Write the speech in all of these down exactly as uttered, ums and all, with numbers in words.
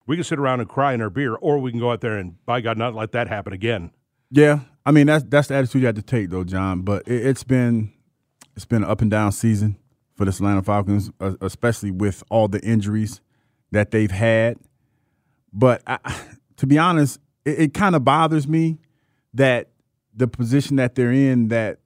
we can sit around and cry in our beer, or we can go out there and, by God, not let that happen again. Yeah, I mean that's that's the attitude you have to take, though, John. But it, it's been it's been an up and down season for the Atlanta Falcons, especially with all the injuries that they've had. But I, to be honest, it, it kind of bothers me that the position that they're in, that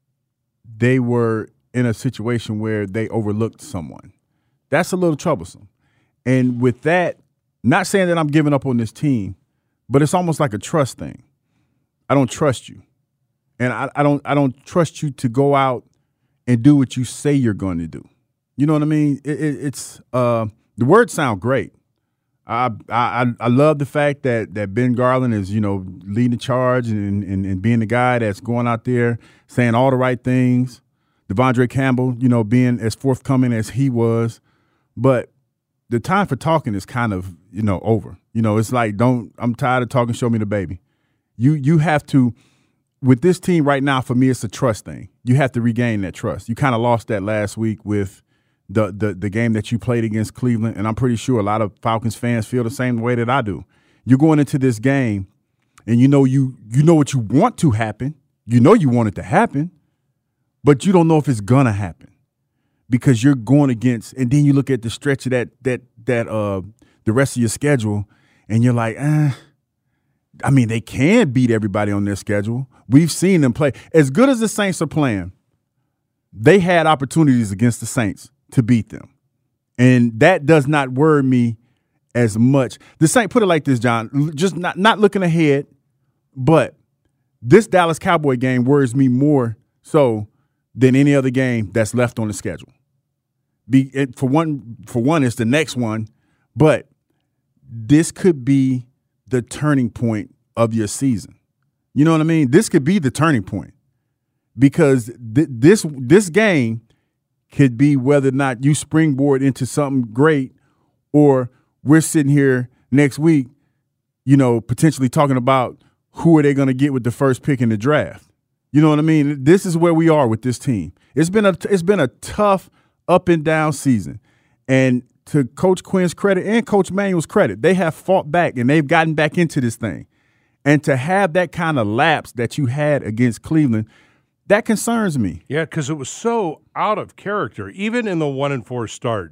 they were in a situation where they overlooked someone. That's a little troublesome. And with that, not saying that I'm giving up on this team, but it's almost like a trust thing. I don't trust you. And I, I don't I don't trust you to go out and do what you say you're going to do. You know what I mean? It, it, it's uh, the words sound great. I, I I love the fact that that Ben Garland is, you know, leading the charge and, and, and being the guy that's going out there saying all the right things. Devondre Campbell, you know, being as forthcoming as he was. But the time for talking is kind of, you know, over. You know, it's like, don't, I'm tired of talking, show me the baby. You you have to, with this team right now, for me, it's a trust thing. You have to regain that trust. You kind of lost that last week with the, the the game that you played against Cleveland, and I'm pretty sure a lot of Falcons fans feel the same way that I do. You're going into this game, and you know you you know what you want to happen. You know you want it to happen, but you don't know if it's gonna happen because you're going against. And then you look at the stretch of that that that uh the rest of your schedule, and you're like, eh. I mean, they can beat everybody on their schedule. We've seen them play as good as the Saints are playing. They had opportunities against the Saints to beat them. And that does not worry me as much. The Saints, put it like this, John, just not, not looking ahead, but this Dallas Cowboy game worries me more so than any other game that's left on the schedule. Be it, for one, for one, it's the next one, but this could be the turning point of your season. You know what I mean? This could be the turning point because th- this this game could be whether or not you springboard into something great, or we're sitting here next week, you know, potentially talking about who are they going to get with the first pick in the draft. You know what I mean? This is where we are with this team. It's been a it's been a tough up and down season, and to Coach Quinn's credit and Coach Manuel's credit, they have fought back and they've gotten back into this thing. And to have that kind of lapse that you had against Cleveland, that concerns me. Yeah, because it was so out of character, even in the one and four start.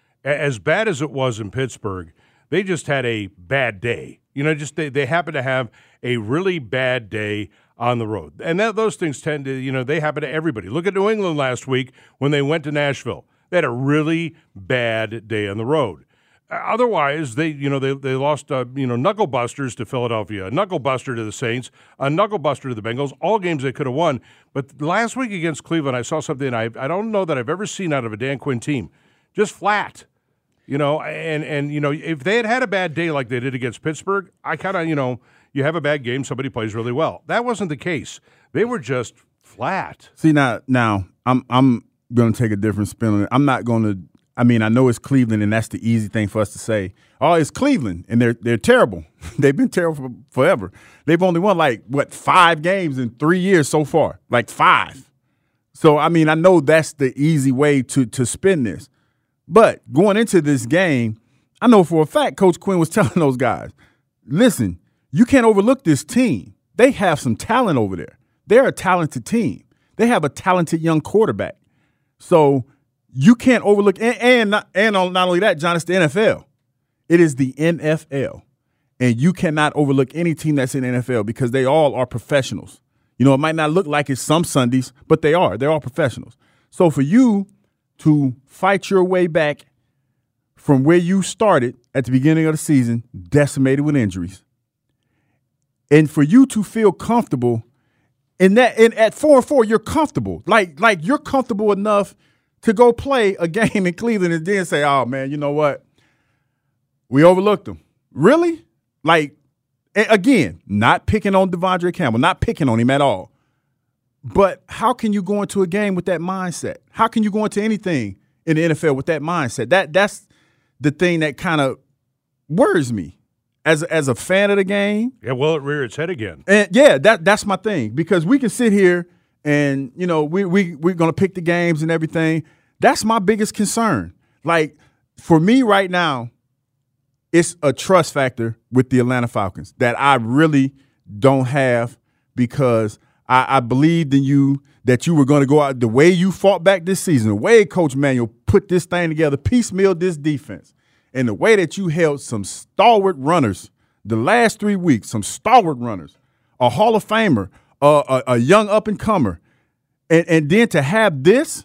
As bad as it was in Pittsburgh, they just had a bad day. You know, just they, they happened to have a really bad day on the road. And that, those things tend to, you know, they happen to everybody. Look at New England last week when they went to Nashville. They had a really bad day on the road. Otherwise, they you know they they lost uh, you know knucklebusters to Philadelphia, a knucklebuster to the Saints, a knucklebuster to the Bengals. All games they could have won. But last week against Cleveland, I saw something I I don't know that I've ever seen out of a Dan Quinn team, just flat. You know, and and you know if they had had a bad day like they did against Pittsburgh, I kind of you know you have a bad game, somebody plays really well. That wasn't the case. They were just flat. See now now I'm I'm. going to take a different spin on it. I'm not going to – I mean, I know it's Cleveland, and that's the easy thing for us to say. Oh, it's Cleveland, and they're they're terrible. They've been terrible for forever. They've only won, like, what, five games in three years so far, like five. So, I mean, I know that's the easy way to to spin this. But going into this game, I know for a fact Coach Quinn was telling those guys, listen, you can't overlook this team. They have some talent over there. They're a talented team. They have a talented young quarterback. So you can't overlook, and and not, and not only that, John, it's the N F L. It is the N F L, and you cannot overlook any team that's in the N F L because they all are professionals. You know, it might not look like it's some Sundays, but they are. They're all professionals. So for you to fight your way back from where you started at the beginning of the season, decimated with injuries, and for you to feel comfortable in that, in at four and four, you're comfortable. Like, like you're comfortable enough to go play a game in Cleveland and then say, oh, man, you know what? We overlooked them. Really? Like, again, not picking on Devondre Campbell, not picking on him at all. But how can you go into a game with that mindset? How can you go into anything in the N F L with that mindset? That That's the thing that kind of worries me. As as a fan of the game. Yeah, well, it rear its head again. And yeah, that that's my thing. Because we can sit here and, you know, we, we, we're going to pick the games and everything. That's my biggest concern. Like, for me right now, it's a trust factor with the Atlanta Falcons that I really don't have because I, I believed in you that you were going to go out the way you fought back this season, the way Coach Manuel put this thing together, piecemeal this defense, and the way that you held some stalwart runners the last three weeks, some stalwart runners, a Hall of Famer, uh, a, a young up-and-comer, and, and then to have this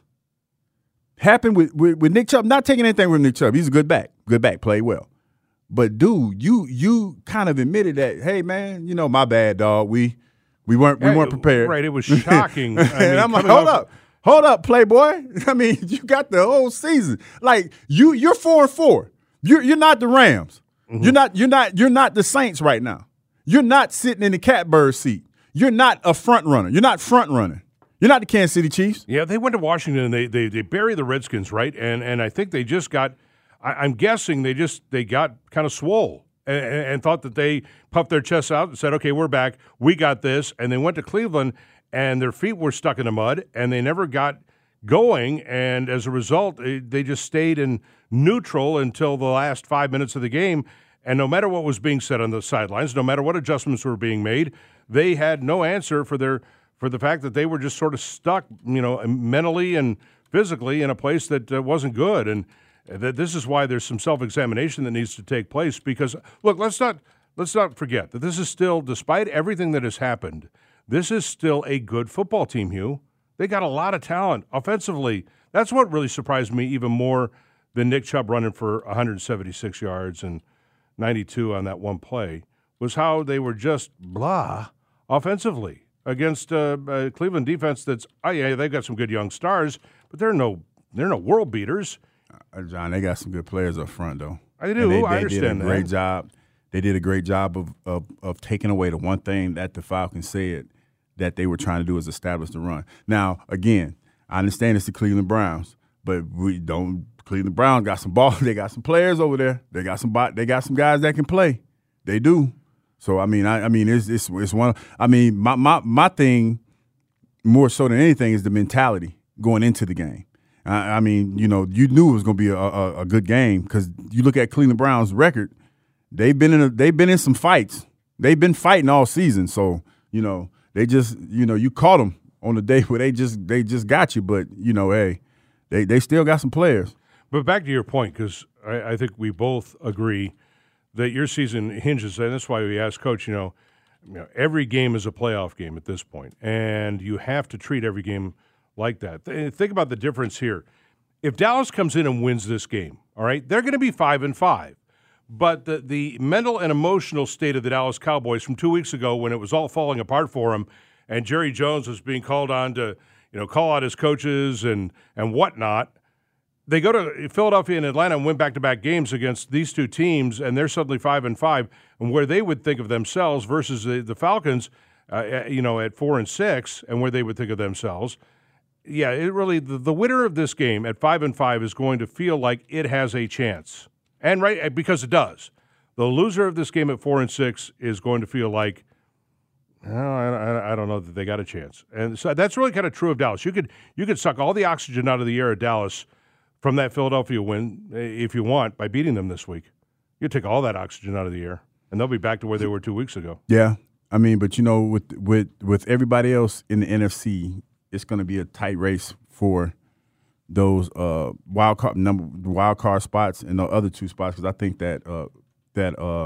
happen with, with, with Nick Chubb, not taking anything with Nick Chubb. He's a good back, good back, played well. But, dude, you you kind of admitted that, hey, man, you know, my bad, dog. We we weren't we weren't prepared. Right, it was shocking. I mean, and I'm like, hold up. Hold up, Playboy. I mean, you got the whole season. Like, you you're four and four. You're you're not the Rams. Mm-hmm. You're not you're not you're not the Saints right now. You're not sitting in the catbird seat. You're not a front runner. You're not front running. You're not the Kansas City Chiefs. Yeah, they went to Washington and they they they buried the Redskins, right? And and I think they just got I, I'm guessing they just they got kind of swole and, and thought that they puffed their chests out and said, okay, we're back. We got this. And they went to Cleveland and their feet were stuck in the mud and they never got going. And as a result, they just stayed in neutral until the last five minutes of the game. And no matter what was being said on the sidelines, no matter what adjustments were being made, they had no answer for their for the fact that they were just sort of stuck, you know, mentally and physically in a place that uh, wasn't good. And that this is why there's some self-examination that needs to take place. Because look, let's not let's not forget that this is still, despite everything that has happened, this is still a good football team. Hugh, they got a lot of talent offensively. That's what really surprised me even more than Nick Chubb running for one hundred seventy-six yards and ninety-two on that one play, was how they were just blah offensively against a, a Cleveland defense that's, oh yeah, they've got some good young stars, but they're no they're no world beaters. Uh, John, they got some good players up front, though. I do. They, they I understand did a that. great job. They did a great job of, of of taking away the one thing that the Falcons said that they were trying to do is establish the run. Now, again, I understand it's the Cleveland Browns, but we don't. Cleveland Browns got some ball. They got some players over there. They got some. They got some guys that can play. They do. So I mean, I, I mean, it's it's it's one. I mean, my my my thing more so than anything is the mentality going into the game. I, I mean, you know, you knew it was going to be a, a, a good game because you look at Cleveland Browns' record. They've been in a, they've been in some fights. They've been fighting all season. So you know, they just you know you caught them on the day where they just they just got you. But you know, hey, they they still got some players. But back to your point, because I, I think we both agree that your season hinges, and that's why we asked Coach, you know, you know, every game is a playoff game at this point, and you have to treat every game like that. Think about the difference here. If Dallas comes in and wins this game, all right, they're going to be five and five. But the, the mental and emotional state of the Dallas Cowboys from two weeks ago when it was all falling apart for them and Jerry Jones was being called on to, you know, call out his coaches and, and whatnot, they go to Philadelphia and Atlanta and win back-to-back games against these two teams, and they're suddenly five and five. And where they would think of themselves versus the, the Falcons, uh, you know, at four and six, and where they would think of themselves, yeah, it really the, the winner of this game at five and five is going to feel like it has a chance, and right because it does. The loser of this game at four and six is going to feel like, oh, I, I don't know that they got a chance, and so that's really kind of true of Dallas. You could you could suck all the oxygen out of the air at Dallas from that Philadelphia win, if you want, by beating them this week. You take all that oxygen out of the air, and they'll be back to where they were two weeks ago. Yeah. I mean, but, you know, with with, with everybody else in the N F C, it's going to be a tight race for those uh, wild card number wild card spots and the other two spots because I think that uh, that uh,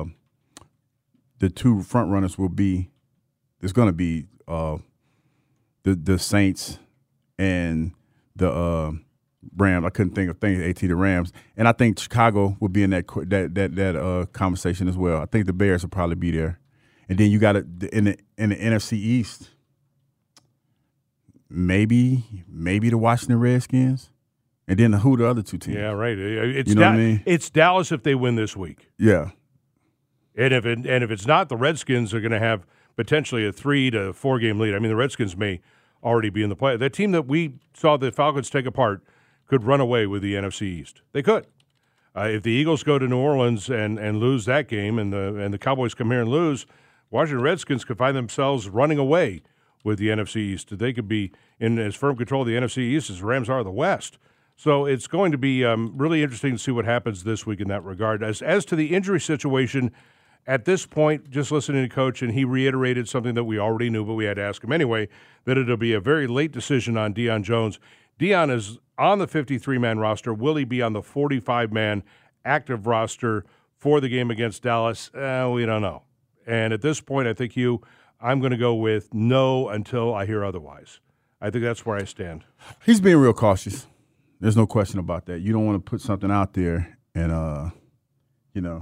the two front runners will be there's going to be uh, the the Saints and the uh, – Rams. I couldn't think of things. At the Rams, and I think Chicago will be in that that that that uh, conversation as well. I think the Bears will probably be there, and then you got it in the in the N F C East. Maybe maybe the Washington Redskins, and then who the other two teams? Yeah, right. It's you know da- what I mean? It's Dallas if they win this week. Yeah, and if it, and if it's not, the Redskins are going to have potentially a three to four game lead. I mean, the Redskins may already be in the play. That team that we saw the Falcons take apart could run away with the N F C East. They could. Uh, if the Eagles go to New Orleans and, and lose that game and the and the Cowboys come here and lose, Washington Redskins could find themselves running away with the N F C East. They could be in as firm control of the N F C East as the Rams are of the West. So it's going to be um, really interesting to see what happens this week in that regard. As as to the injury situation, at this point, just listening to Coach, and he reiterated something that we already knew, but we had to ask him anyway, that it'll be a very late decision on Deion Jones. Deion is on the fifty-three man roster. Will he be on the forty-five man active roster for the game against Dallas? Uh, we don't know. And at this point, I think you, I'm going to go with no until I hear otherwise. I think that's where I stand. He's being real cautious. There's no question about that. You don't want to put something out there and, uh, you know,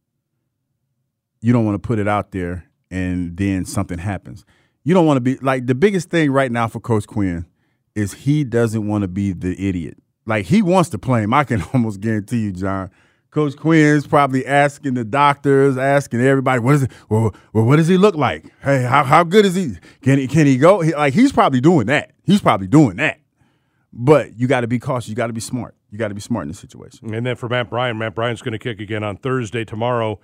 you don't want to put it out there and then something happens. You don't want to be – like the biggest thing right now for Coach Quinn is he doesn't want to be the idiot. Like he wants to play him. I can almost guarantee you, John. Coach Quinn's probably asking the doctors, asking everybody, what is it? Well, well what does he look like? Hey, how how good is he? Can he can he go? He, like he's probably doing that. He's probably doing that. But you got to be cautious. You got to be smart. You got to be smart in this situation. And then for Matt Bryant, Matt Bryant's going to kick again on Thursday tomorrow.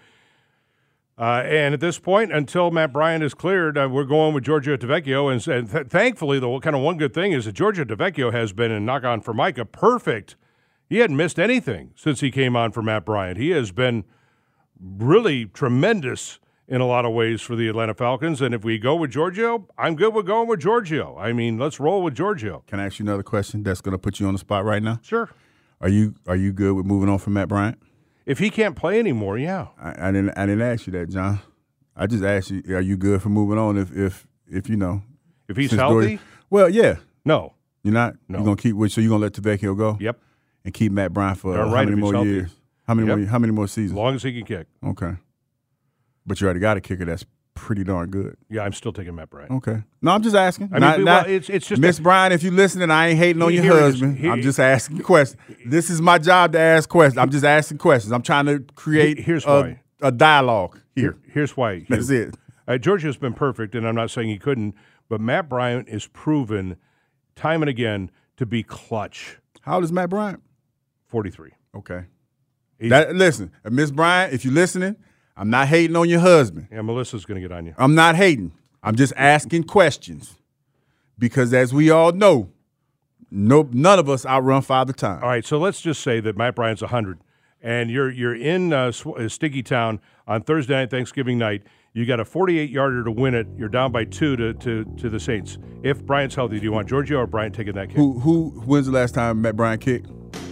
Uh, and at this point, until Matt Bryant is cleared, uh, we're going with Giorgio Tavecchio. And, and th- thankfully, the kind of one good thing is that Giorgio Tavecchio has been, and knock on Formica, perfect. He hadn't missed anything since he came on for Matt Bryant. He has been really tremendous in a lot of ways for the Atlanta Falcons. And if we go with Giorgio, I'm good with going with Giorgio. I mean, let's roll with Giorgio. Can I ask you another question that's going to put you on the spot right now? Sure. Are you are you good with moving on from Matt Bryant? If he can't play anymore, yeah. I, I didn't I didn't ask you that, John. I just asked you, are you good for moving on if if if you know if he's healthy? Dory, well, yeah. No. You're not? No. You're gonna keep so you're gonna let Tavecchio go? Yep. And keep Matt Bryant for uh, right, how many more healthy. years? How many Yep. more how many more seasons? As long as he can kick. Okay. But you already got a kicker that's pretty darn good. Yeah, I'm still taking Matt Bryant. Okay. No, I'm just asking. I not, mean, not, well, it's it's just Miss Bryant, if you're listening, I ain't hating on your Here it is. husband. Here- I'm just asking questions. This is my job to ask questions. I'm just asking questions. I'm trying to create Here's a, why. a dialogue here. Here, here's why. That's it. Uh, Georgia's been perfect, and I'm not saying he couldn't, but Matt Bryant is proven time and again to be clutch. How old is Matt Bryant? forty-three. Okay. He's- That, listen, Miss Bryant, if you're listening, I'm not hating on your husband. Yeah, Melissa's going to get on you. I'm not hating. I'm just asking questions because, as we all know, no, none of us outrun Father Time. All right, so let's just say that Matt Bryant's one hundred, and you're you're in uh, Sw- Sticky Town on Thursday night, Thanksgiving night. You got a forty-eight yarder to win it. You're down by two to, to, to the Saints. If Bryant's healthy, do you want Giorgio or Bryant taking that kick? Who who? When's the last time Matt Bryant kicked?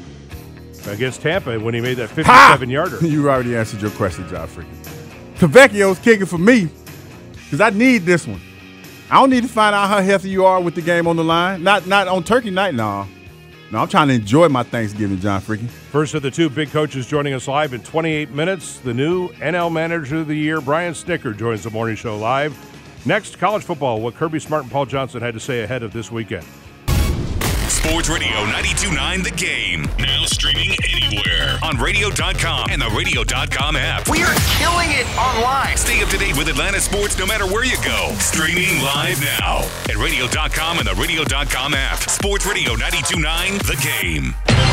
Against Tampa when he made that fifty-seven yarder. You already answered your question, John Freakin. Tavecchio's kicking for me because I need this one. I don't need to find out how healthy you are with the game on the line. Not not on Turkey night, no. No, I'm trying to enjoy my Thanksgiving, John Freakin. First of the two big coaches joining us live in twenty-eight minutes. The new N L Manager of the Year, Brian Snitker, joins the morning show live. Next, college football, what Kirby Smart and Paul Johnson had to say ahead of this weekend. Sports Radio ninety-two point nine The Game. Now streaming anywhere on radio dot com and the radio dot com app. We are killing it online. Stay up to date with Atlanta sports no matter where you go. Streaming live now at radio dot com and the radio dot com app. Sports Radio ninety-two point nine The Game.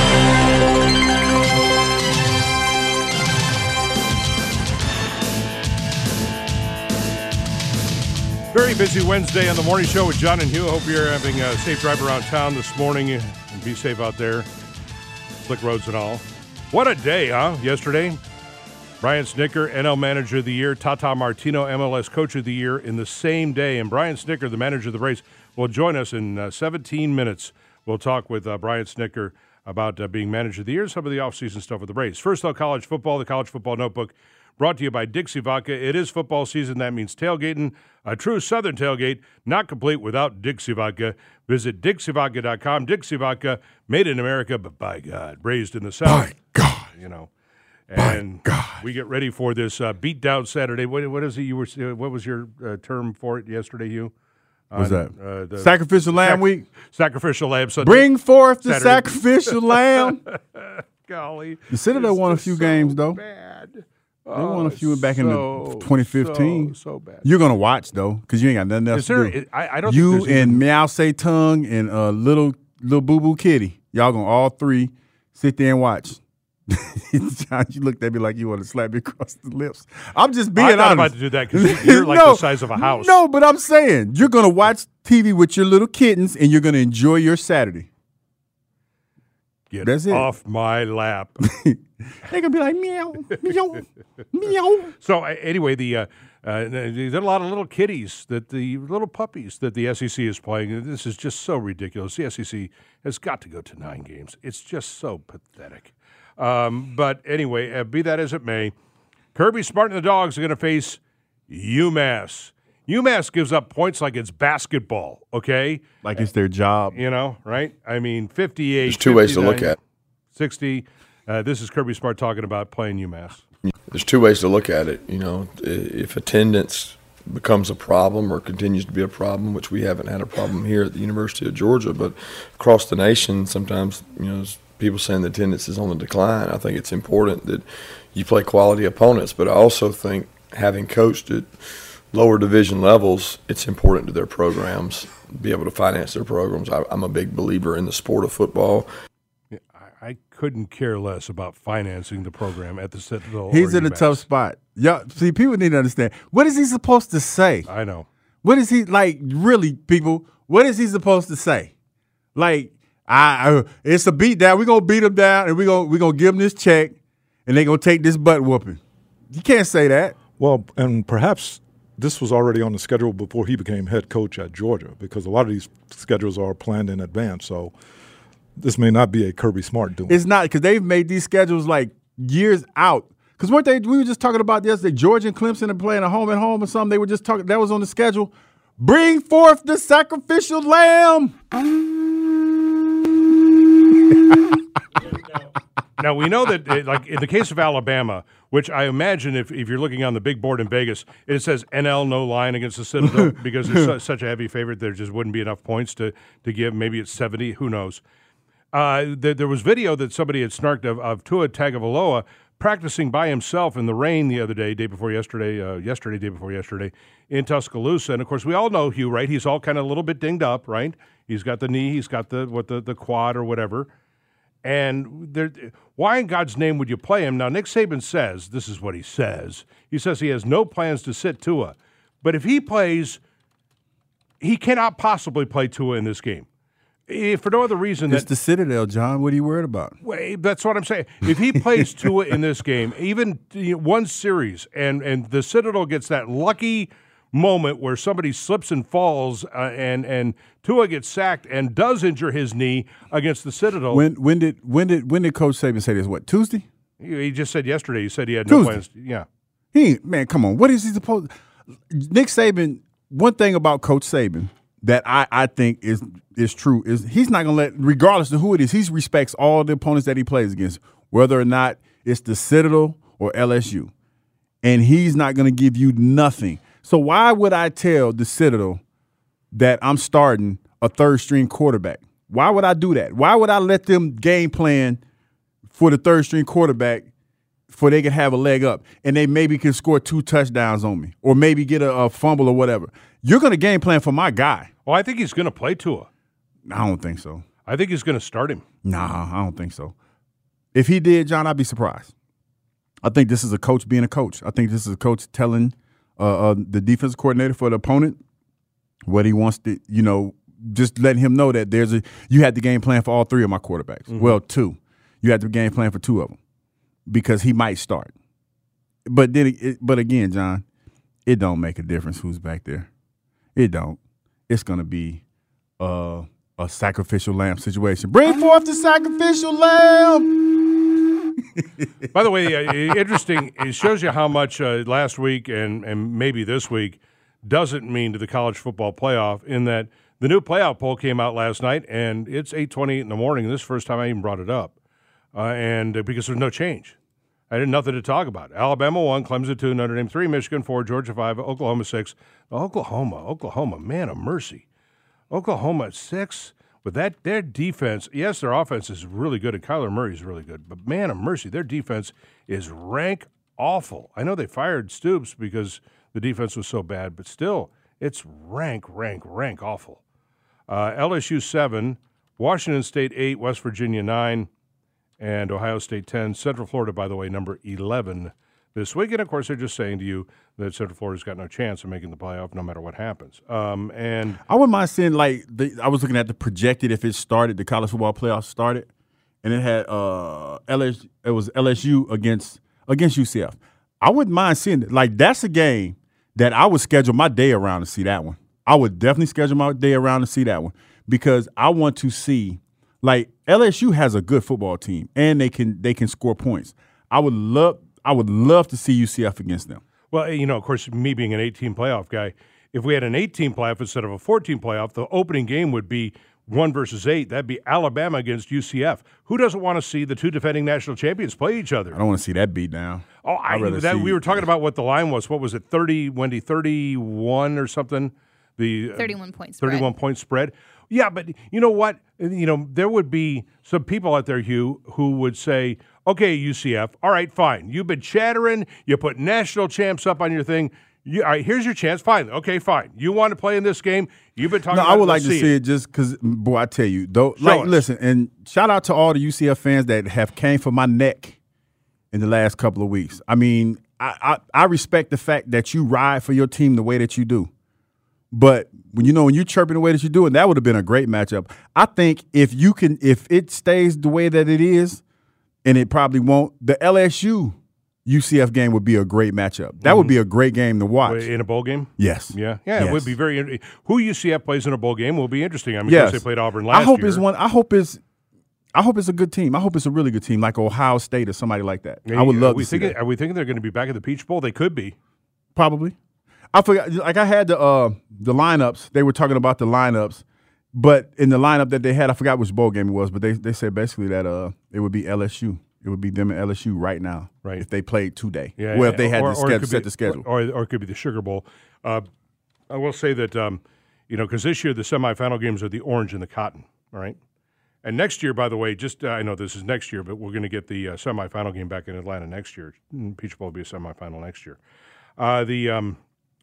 Very busy Wednesday on the morning show with John and Hugh. Hope you're having a safe drive around town this morning and be safe out there. Slick roads and all. What a day, huh? Yesterday, Brian Snitker, N L Manager of the Year, Tata Martino, M L S Coach of the Year in the same day. And Brian Snitker, the manager of the race, will join us in uh, seventeen minutes. We'll talk with uh, Brian Snitker about uh, being Manager of the Year, some of the offseason stuff with the race. First, though, college football, the College Football Notebook, brought to you by Dixie Vodka. It is football season. That means tailgating. A true Southern tailgate, not complete without Dixie Vodka. Visit Dixie Vodka dot com. Dixie Vodka, made in America, but by God, raised in the South. By God. You know. By And God. we get ready for this uh, beatdown Saturday. What, what is it? You were. Uh, what was your uh, term for it yesterday, Hugh? What's On, that? Uh, the Sacrificial Lamb sac- Week? Sacrificial Lamb Sunday. Bring forth the Saturday. sacrificial lamb. Golly. The Citadel This won a is few so games, though. Bad. They won a few back in so, the twenty fifteen. So, so bad. You're going to watch, though, because you ain't got nothing else Is there? to do. I, I don't. You think there's and even, Meow Say Tongue and uh, little little Boo Boo Kitty, y'all gonna all three sit there and watch. John, you looked at me like you want to slap me across the lips. I'm just being I'm not honest. about to do that because you're like No, the size of a house. No, but I'm saying you're gonna watch T V with your little kittens and you're gonna enjoy your Saturday. Get That's it. off my lap. They're gonna be like meow, meow, meow. So uh, anyway, the uh, uh, there are a lot of little kitties that the little puppies that the S E C is playing. This is just so ridiculous. The S E C has got to go to nine games. It's just so pathetic. Um, but anyway, uh, be that as it may, Kirby Smart and the Dogs are going to face UMass. UMass gives up points like it's basketball. Okay, Like it's their job. you know, right? I mean, fifty-eight. There's two ways to look at it. sixty. Uh, this is Kirby Smart talking about playing UMass. There's two ways to look at it. You know, if attendance becomes a problem or continues to be a problem, which we haven't had a problem here at the University of Georgia, but across the nation, sometimes, you know, people saying the attendance is on the decline. I think it's important that you play quality opponents, but I also think having coached at lower division levels, it's important to their programs, be able to finance their programs. I, I'm a big believer in the sport of football. I couldn't care less about financing the program at the Citadel. He's or in a UMass. tough spot. Yeah, see, people need to understand. What is he supposed to say? I know. What is he like? Really, people? What is he supposed to say? Like, I, I it's a beat down. We're gonna beat him down, and we're gonna we gonna give him this check, and they're gonna take this butt whooping. You can't say that. Well, and perhaps this was already on the schedule before he became head coach at Georgia, because a lot of these schedules are planned in advance. So this may not be a Kirby Smart doing. It's not, because they've made these schedules like years out. Because weren't they? We were just talking about yesterday. Georgia and Clemson are playing a home and home or something. They were just talking. That was on the schedule. Bring forth the sacrificial lamb. Now, we know that, uh, like, in the case of Alabama, which I imagine if, if you're looking on the big board in Vegas, it says N L no line against the Citadel because it's su- such a heavy favorite, there just wouldn't be enough points to, to give. Maybe it's seventy. Who knows? Uh, there, there was video that somebody had snarked of, of Tua Tagovailoa practicing by himself in the rain the other day, day before yesterday, uh, yesterday, day before yesterday, in Tuscaloosa. And, of course, we all know Hugh, right? He's all kind of a little bit dinged up, right? He's got the knee, he's got the what the, the quad or whatever. And there, why in God's name would you play him? Now, Nick Saban says, this is what he says. He says he has no plans to sit Tua. But if he plays, he cannot possibly play Tua in this game. If for no other reason It's that the Citadel, John. What are you worried about? Wait, that's what I'm saying. If he plays Tua in this game, even you know, one series, and, and the Citadel gets that lucky moment where somebody slips and falls, uh, and and Tua gets sacked and does injure his knee against the Citadel. When when did when did when did Coach Saban say this? What, Tuesday? He he just said yesterday. He said he had no Tuesday. plans. Yeah. He ain't, man, come on. What is he supposed? Nick Saban. One thing about Coach Saban that I, I think is is true is he's not gonna let, regardless of who it is, he respects all the opponents that he plays against, whether or not it's the Citadel or L S U, and he's not gonna give you nothing. So why would I tell the Citadel that I'm starting a third string quarterback? Why would I do that? Why would I let them game plan for the third string quarterback for they can have a leg up and they maybe can score two touchdowns on me or maybe get a, a fumble or whatever? You're going to game plan for my guy. Well, I think he's going to play Tua. I don't think so. I think he's going to start him. Nah, I don't think so. If he did, John, I'd be surprised. I think this is a coach being a coach. I think this is a coach telling uh, uh, the defensive coordinator for the opponent what he wants to, you know, just letting him know that there's a, you had the game plan for all three of my quarterbacks. Mm-hmm. Well, two. You had the game plan for two of them because he might start. But then, it, but again, John, it don't make a difference who's back there. It don't. It's going to be uh, a sacrificial lamb situation. Bring forth the sacrificial lamb. By the way, uh, interesting, it shows you how much uh, last week and, and maybe this week doesn't mean to the college football playoff, in that the new playoff poll came out last night, and it's eight twenty-eight in the morning, and this is the first time I even brought it up, uh, and uh, because there's no change. I had nothing to talk about. Alabama one, Clemson two, Notre Dame three, Michigan four, Georgia five, Oklahoma six. Oklahoma, Oklahoma, man of mercy. Oklahoma at six. But that their defense, yes, their offense is really good, and Kyler Murray is really good. But man of mercy, their defense is rank awful. I know they fired Stoops because the defense was so bad, but still, it's rank, rank, rank awful. Uh, L S U seven, Washington State eight, West Virginia nine, and Ohio State ten. Central Florida, by the way, number eleven this week. And, of course, they're just saying to you that Central Florida's got no chance of making the playoff no matter what happens. Um, and I wouldn't mind seeing, like, the, I was looking at the projected, if it started, the college football playoffs started, and it had uh, L S U, it was L S U against against U C F. I wouldn't mind seeing it. Like, that's a game that I would schedule my day around to see that one. I would definitely schedule my day around to see that one because I want to see, like, L S U has a good football team and they can they can score points. I would love I would love to see U C F against them. Well, you know, of course, me being an eight-team playoff guy, if we had an eight-team playoff instead of a four-team playoff, the opening game would be one versus eight. That'd be Alabama against U C F. Who doesn't want to see the two defending national champions play each other? I don't want to see that beat down. Oh, I, that, we were talking about what the line was. What was it, thirty, Wendy, thirty-one or something? The uh, thirty-one point spread. thirty-one point spread. Yeah, but you know what? You know, there would be some people out there, Hugh, who would say, okay, U C F, all right, fine. You've been chattering. You put national champs up on your thing. You, all right, here's your chance. Fine. Okay, fine. You want to play in this game? You've been talking no, about I would like to see see it, it just because, boy, I tell you, though, like, us. listen, and shout out to all the U C F fans that have came for my neck in the last couple of weeks. I mean, I, I, I respect the fact that you ride for your team the way that you do. But when you know when you chirping the way that you do, and that would have been a great matchup. I think if you can, if it stays the way that it is, and it probably won't, the L S U U C F game would be a great matchup. That mm-hmm. would be a great game to watch. In a bowl game? Yes. Yeah. Yeah, yes. It would be very – who U C F plays in a bowl game will be interesting. I mean, yes. they played Auburn last I hope year. It's one, I hope it's I hope it's a good team. I hope it's a really good team, like Ohio State or somebody like that. Yeah, I would love to see thinking, that. Are we thinking they're going to be back at the Peach Bowl? They could be. Probably. I forgot. Like, I had the uh, the lineups. They were talking about the lineups, but in the lineup that they had, I forgot which bowl game it was, but they, they said basically that uh, it would be L S U. It would be them and L S U right now, right? If they played today. Yeah, well, if they had or, to schedule, be, set the schedule. Or, or it could be the Sugar Bowl. Uh, I will say that, um, you know, because this year the semifinal games are the orange and the cotton, all right? And next year, by the way, just uh, I know this is next year, but we're going to get the uh, semifinal game back in Atlanta next year. Peach Bowl will be a semifinal next year. Uh, the um,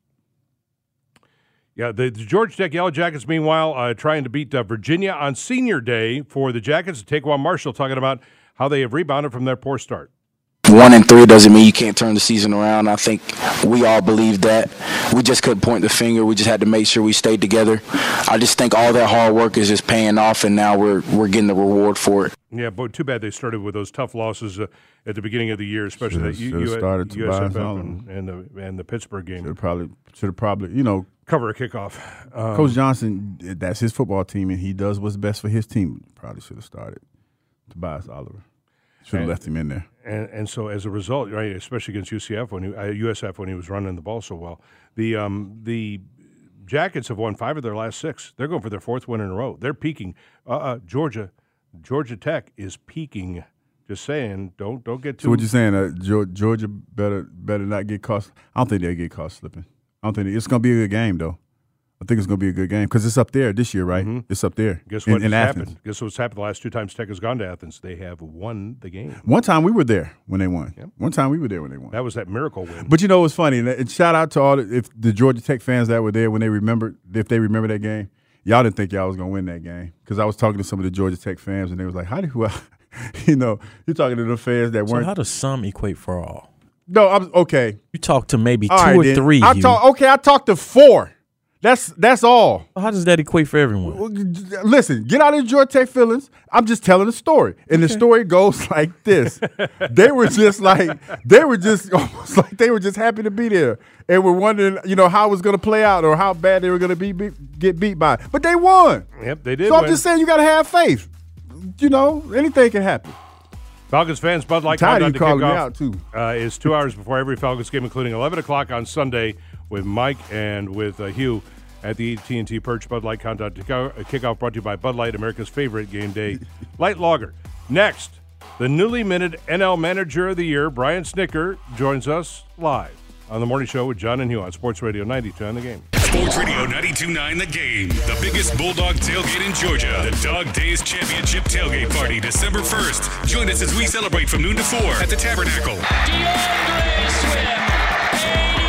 yeah, the, the Georgia Tech Yellow Jackets, meanwhile, uh, trying to beat uh, Virginia on Senior Day for the Jackets. Taquan Marshall talking about how they have rebounded from their poor start. One and three doesn't mean you can't turn the season around. I think we all believe that. We just couldn't point the finger. We just had to make sure we stayed together. I just think all that hard work is just paying off, and now we're we're getting the reward for it. Yeah, but too bad they started with those tough losses uh, at the beginning of the year, especially should've, that U- started U- U S F and, and the and the Pittsburgh game. Should have probably should have probably you know cover a kickoff. Um, Coach Johnson, that's his football team, and he does what's best for his team. Probably should have started Tobias Oliver. Should have left him in there. And and so as a result, right, especially against U C F when he, uh, U S F when he was running the ball so well, the um, the Jackets have won five of their last six. They're going for their fourth win in a row. They're peaking. Uh, uh, Georgia, Georgia Tech is peaking. Just saying, don't don't get too. So what you saying? Uh, Georgia better better not get caught. I don't think they'll get caught slipping. I don't think they, it's going to be a good game though. I think it's going to be a good game because it's up there this year, right? Mm-hmm. It's up there. Guess what in, in happened? Athens. Guess what's happened the last two times Tech has gone to Athens? They have won the game. One time we were there when they won. Yep. One time we were there when they won. That was that miracle win. But you know what's funny? And shout out to all the, if the Georgia Tech fans that were there when they remembered, if they remember that game. Y'all didn't think y'all was going to win that game because I was talking to some of the Georgia Tech fans and they was like, "How do you?" You know, you're talking to the fans that so weren't. How does some equate for all? No, I'm okay. You talk to maybe all two right, or then. three. I talk. Okay, I talked to four. That's that's all. How does that equate for everyone? Listen, get out of your Georgia Tech feelings. I'm just telling a story, and okay. The story goes like this: they were just like they were just almost like they were just happy to be there, and were wondering, you know, how it was going to play out or how bad they were going to be, be get beat by. But they won. Yep, they did. So win. I'm just saying, you got to have faith. You know, anything can happen. Falcons fans, Bud Light Countdown to calling kickoff me out too. Uh, is two hours before every Falcons game, including eleven o'clock on Sunday with Mike and with uh, Hugh at the A T and T Perch Bud Light Countdown to Kickoff, brought to you by Bud Light, America's favorite game day light lager. Next, the newly minted N L Manager of the Year, Brian Snicker, joins us live on the morning show with John and Hugh on Sports Radio ninety-two on The Game. Sports Radio ninety-two point nine The Game. The biggest Bulldog tailgate in Georgia. The Dog Days Championship Tailgate Party, December first. Join us as we celebrate from noon to four at the Tabernacle. DeAndre Swift,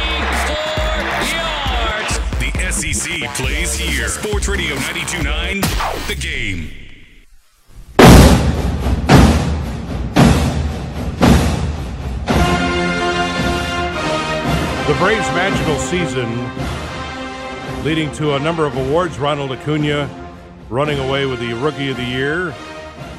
eighty-four yards. The S E C plays here. Sports Radio ninety-two point nine The Game. The Braves' magical season, leading to a number of awards. Ronald Acuna running away with the Rookie of the Year.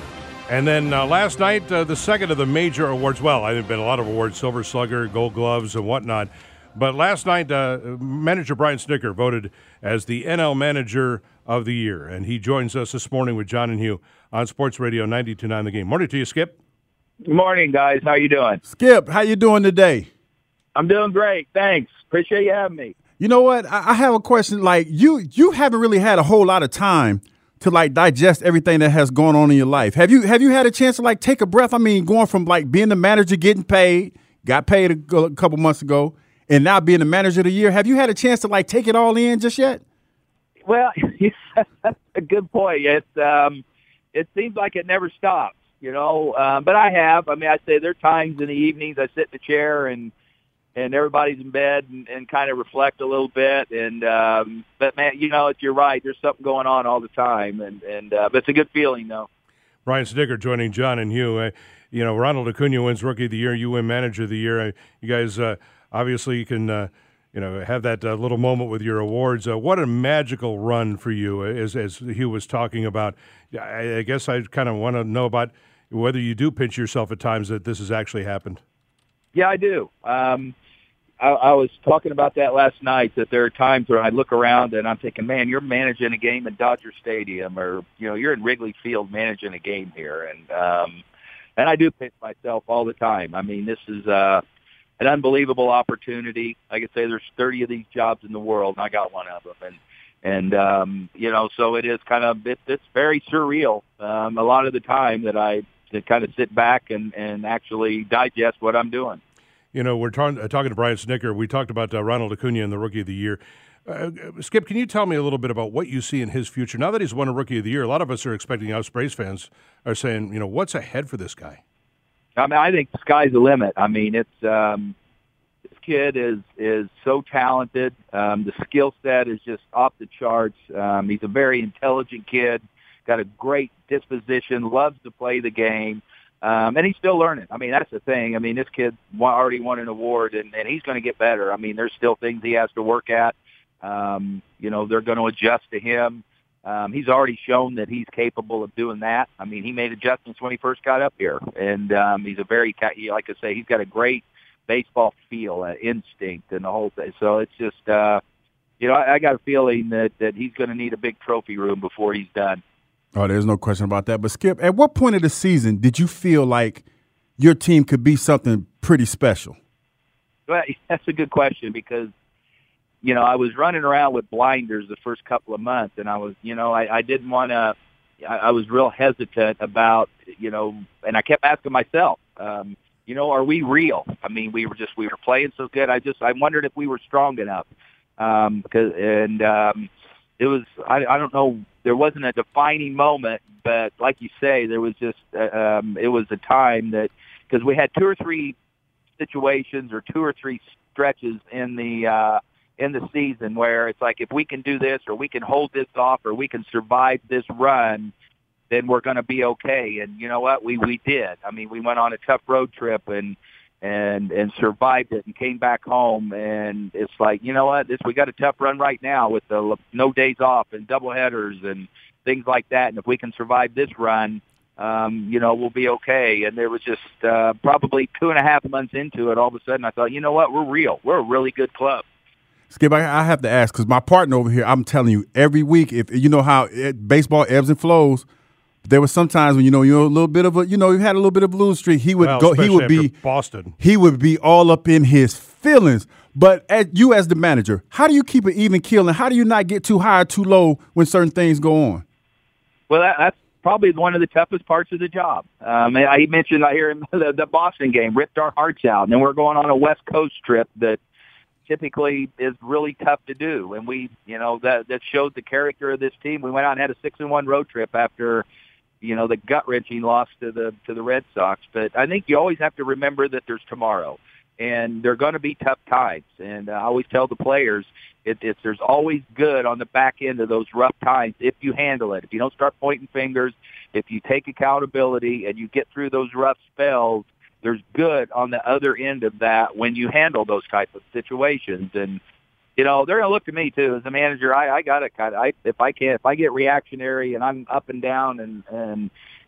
And then uh, last night, uh, the second of the major awards. Well, I think been a lot of awards, Silver Slugger, Gold Gloves, and whatnot. But last night, uh, manager Brian Snitker voted as the N L Manager of the Year. And he joins us this morning with John and Hugh on Sports Radio ninety-two point nine The Game. Morning to you, Skip. Good morning, guys. How you doing? Skip, how you doing today? I'm doing great. Thanks. Appreciate you having me. You know what? I, I have a question. Like, you you haven't really had a whole lot of time to like digest everything that has gone on in your life. Have you have you had a chance to like take a breath? I mean, going from like being the manager, getting paid, got paid a, a couple months ago, and now being the manager of the year. Have you had a chance to like take it all in just yet? Well, that's a good point. It um, it seems like it never stops, you know. Um, but I have. I mean, I say there are times in the evenings I sit in the chair and and everybody's in bed and, and kind of reflect a little bit. And um, but man, you know, you're right. There's something going on all the time, and and uh, but it's a good feeling, though. Brian Snitker joining John and Hugh. Uh, you know, Ronald Acuna wins Rookie of the Year. You win Manager of the Year. Uh, you guys uh, obviously you can uh, you know have that uh, little moment with your awards. Uh, what a magical run for you, as as Hugh was talking about. I, I guess I kind of want to know about whether you do pinch yourself at times that this has actually happened. Yeah, I do. Um, I, I was talking about that last night, that there are times where I look around and I'm thinking, man, you're managing a game in Dodger Stadium, or, you know, you're in Wrigley Field managing a game here. And, um, and I do pinch myself all the time. I mean, this is uh, an unbelievable opportunity. Like I say, there's thirty of these jobs in the world, and I got one of them. And, and um, you know, so it is kind of, it, it's very surreal um, a lot of the time that I to kind of sit back and, and actually digest what I'm doing. You know, we're talking uh, talking to Brian Snitker. We talked about uh, Ronald Acuna and the Rookie of the Year. Uh, Skip, can you tell me a little bit about what you see in his future? Now that he's won a Rookie of the Year, a lot of us are expecting, us Braves fans are saying, you know, what's ahead for this guy? I mean, I think the sky's the limit. I mean, it's um, this kid is is so talented. Um, the skill set is just off the charts. Um, he's a very intelligent kid. Got a great disposition, loves to play the game, um, and he's still learning. I mean, that's the thing. I mean, this kid already won an award, and, and he's going to get better. I mean, there's still things he has to work at. Um, you know, they're going to adjust to him. Um, he's already shown that he's capable of doing that. I mean, he made adjustments when he first got up here, and um, he's a very, like I say, he's got a great baseball feel, uh, instinct, and the whole thing. So it's just, uh, you know, I, I got a feeling that, that he's going to need a big trophy room before he's done. Oh, there's no question about that. But, Skip, at what point of the season did you feel like your team could be something pretty special? Well, that's a good question because, you know, I was running around with blinders the first couple of months, and I was, you know, I, I didn't want to – I was real hesitant about, you know, and I kept asking myself, um, you know, are we real? I mean, we were just – we were playing so good. I just – I wondered if we were strong enough. Um, because, and um, it was – I I don't know – there wasn't a defining moment, but like you say, there was just, uh, um, it was a time that, because we had two or three situations or two or three stretches in the, uh, in the season where it's like, if we can do this or we can hold this off or we can survive this run, then we're going to be okay. And you know what? We, we did. I mean, we went on a tough road trip and, and, and survived it and came back home. And it's like, you know what, this, we got a tough run right now with the no days off and double headers and things like that. And if we can survive this run, um, you know, we'll be okay. And there was just, uh, probably two and a half months into it. All of a sudden I thought, you know what, we're real. We're a really good club. Skip, I, I have to ask, because my partner over here, I'm telling you, every week, if you know how it, baseball ebbs and flows, there were some times when, you know, you're a little bit of a, you know, you had a little bit of a lose streak. He would well, go, he would be Boston. He would be all up in his feelings. But as you, as the manager, how do you keep an even keel, and how do you not get too high or too low when certain things go on? Well, that, that's probably one of the toughest parts of the job. Um, I mentioned I hear the, the Boston game ripped our hearts out, and then we're going on a West Coast trip that typically is really tough to do. And we, you know, that that showed the character of this team. We went out and had a six and one road trip after, you know, the gut-wrenching loss to the to the Red Sox. But I think you always have to remember that there's tomorrow, and they're going to be tough times. And uh, I always tell the players, it, it's there's always good on the back end of those rough times if you handle it. If you don't start pointing fingers, if you take accountability and you get through those rough spells, there's good on the other end of that when you handle those type of situations. And you know, they're going to look to me too as a manager. I, I got to kind of, I, if I can, if I get reactionary and I'm up and down and, and,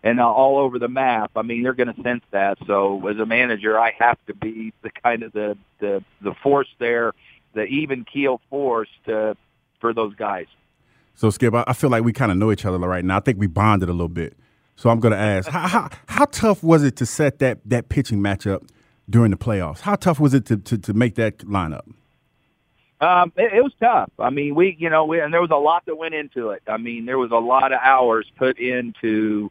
and uh, all over the map, I mean, they're going to sense that. So as a manager, I have to be the kind of the, the, the force there, the even keel force to, for those guys. So, Skip, I feel like we kind of know each other right now. I think we bonded a little bit. So I'm going to ask, how, how how tough was it to set that, that pitching matchup during the playoffs? How tough was it to, to, to make that lineup? Um, it, it was tough. I mean, we, you know, we, and there was a lot that went into it. I mean, there was a lot of hours put into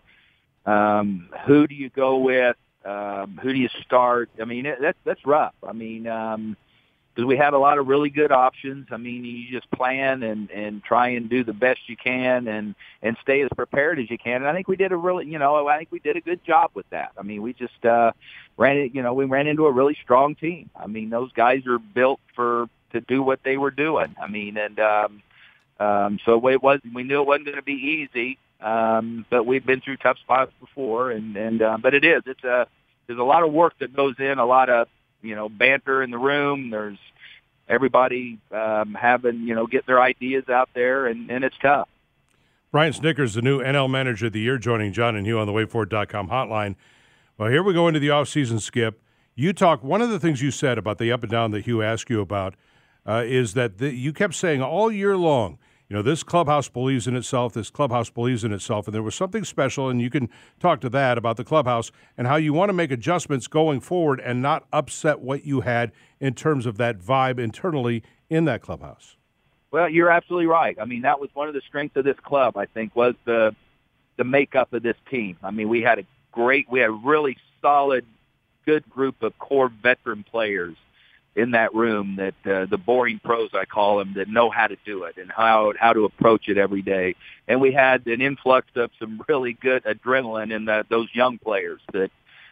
um, who do you go with, um, who do you start. I mean, it, that's that's rough. I mean, um, because we had a lot of really good options. I mean, you just plan and, and try and do the best you can and, and stay as prepared as you can. And I think we did a really, you know, I think we did a good job with that. I mean, we just uh, ran it, you know, we ran into a really strong team. I mean, those guys are built for to do what they were doing. I mean, and um, um, so it was, we knew it wasn't going to be easy, um, but we've been through tough spots before. And, and uh, but it is, it's a, there's a lot of work that goes in, a lot of, you know, banter in the room. There's everybody um, having, you know, get their ideas out there, and, and it's tough. Brian Snitker's the new N L Manager of the Year, joining John and Hugh on the wait for it dot com hotline. Well, here we go into the offseason, Skip. You talk, one of the things you said about the up and down that Hugh asked you about uh, is that the, you kept saying all year long, you know, this clubhouse believes in itself, this clubhouse believes in itself, and there was something special, and you can talk to that about the clubhouse and how you want to make adjustments going forward and not upset what you had in terms of that vibe internally in that clubhouse. Well, you're absolutely right. I mean, that was one of the strengths of this club, I think, was the the makeup of this team. I mean, we had a great, we had a really solid, good group of core veteran players in that room, that uh, the boring pros, I call them, that know how to do it and how how to approach it every day. And we had an influx of some really good adrenaline in the, those young players that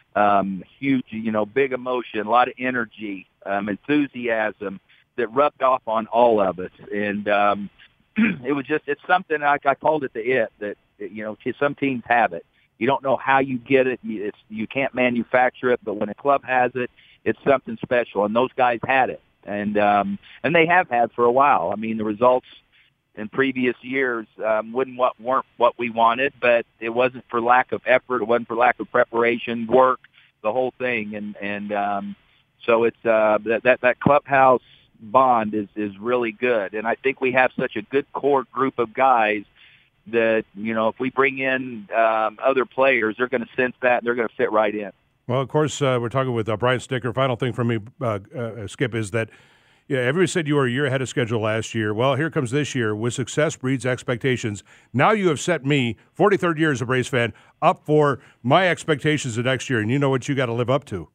um, huge, you know, big emotion, a lot of energy, um, enthusiasm that rubbed off on all of us. And um, it was just, it's something like I called it the it that, you know, some teams have it. You don't know how you get it. It's, you can't manufacture it, but when a club has it, it's something special, and those guys had it, and um, and they have had for a while. I mean, the results in previous years um, wouldn't what weren't what we wanted, but it wasn't for lack of effort. It wasn't for lack of preparation, work, the whole thing, and and um, so it's uh, that, that that clubhouse bond is is really good, and I think we have such a good core group of guys that, you know, if we bring in um, other players, they're going to sense that, and they're going to fit right in. Well, of course, uh, we're talking with uh, Brian Snitker. Final thing from me, uh, uh, Skip, is that yeah, everybody said you were a year ahead of schedule last year. Well, here comes this year. With success breeds expectations. Now you have set me, forty-third year as a Braves fan, up for my expectations of next year, and you know what you got to live up to.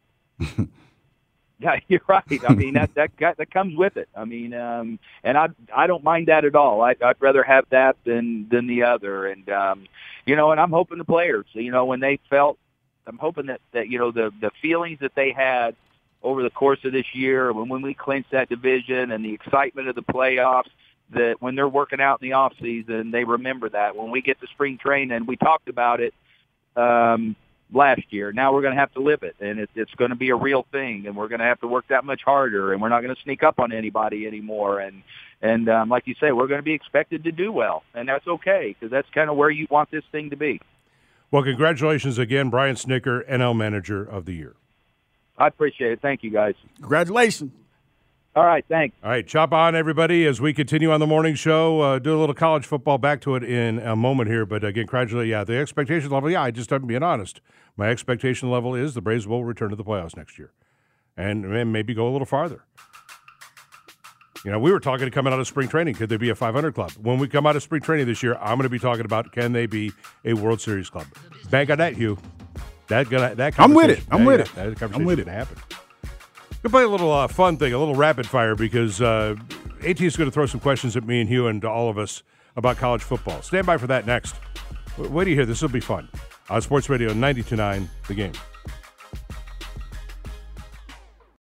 Yeah, you're right. I mean, that that that comes with it. I mean, um, and I I don't mind that at all. I, I'd rather have that than than the other. And um, you know, and I'm hoping the players, you know, when they felt. I'm hoping that, that, you know, the, the feelings that they had over the course of this year, when, when we clinched that division and the excitement of the playoffs, that when they're working out in the off season, they remember that. When we get to spring training, we talked about it um, last year. Now we're going to have to live it, and it, it's going to be a real thing, and we're going to have to work that much harder, and we're not going to sneak up on anybody anymore. And, and um, like you say, we're going to be expected to do well, and that's okay, because that's kind of where you want this thing to be. Well, congratulations again, Brian Snitker, N L Manager of the Year. I appreciate it. Thank you, guys. Congratulations. All right, thanks. All right, chop on, everybody, as we continue on the morning show. Uh, do a little college football, back to it in a moment here. But again, congratulations. Yeah, the expectation level, yeah, I just I'm being honest. My expectation level is the Braves will return to the playoffs next year and maybe go a little farther. You know, we were talking coming out of spring training, could there be a five hundred club? When we come out of spring training this year, I'm going to be talking about can they be a World Series club? Bank on that, Hugh. That gonna that I'm with it. I'm that, with yeah, it. That conversation's I'm with it. Going to happen. We'll play a little uh, fun thing, a little rapid fire, because uh, AT is going to throw some questions at me and Hugh and to all of us about college football. Stand by for that next. Wait do you hear? This will be fun. On Sports Radio ninety-two point nine, The Game.